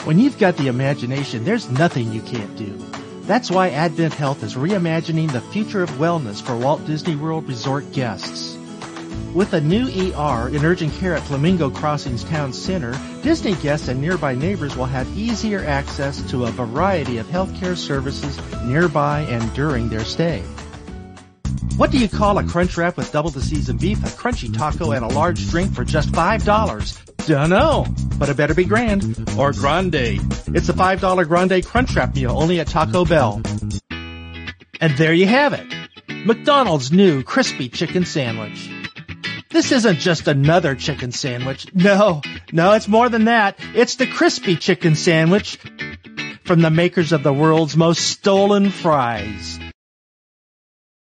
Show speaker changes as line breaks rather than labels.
When you've got the imagination, there's nothing you can't do. That's why Advent Health is reimagining the future of wellness for Walt Disney World Resort guests. With a new ER in urgent care at Flamingo Crossings Town Center, Disney guests and nearby neighbors will have easier access to a variety of healthcare services nearby and during their stay. What do you call a crunch wrap with double the seasoned beef, a crunchy taco, and a large drink for just $5? Dunno, but it better be grand or grande. It's the $5 grande crunch wrap meal only at Taco Bell. And there you have it, McDonald's new crispy chicken sandwich. This isn't just another chicken sandwich. No, it's more than that. It's the crispy chicken sandwich from the makers of the world's most stolen fries.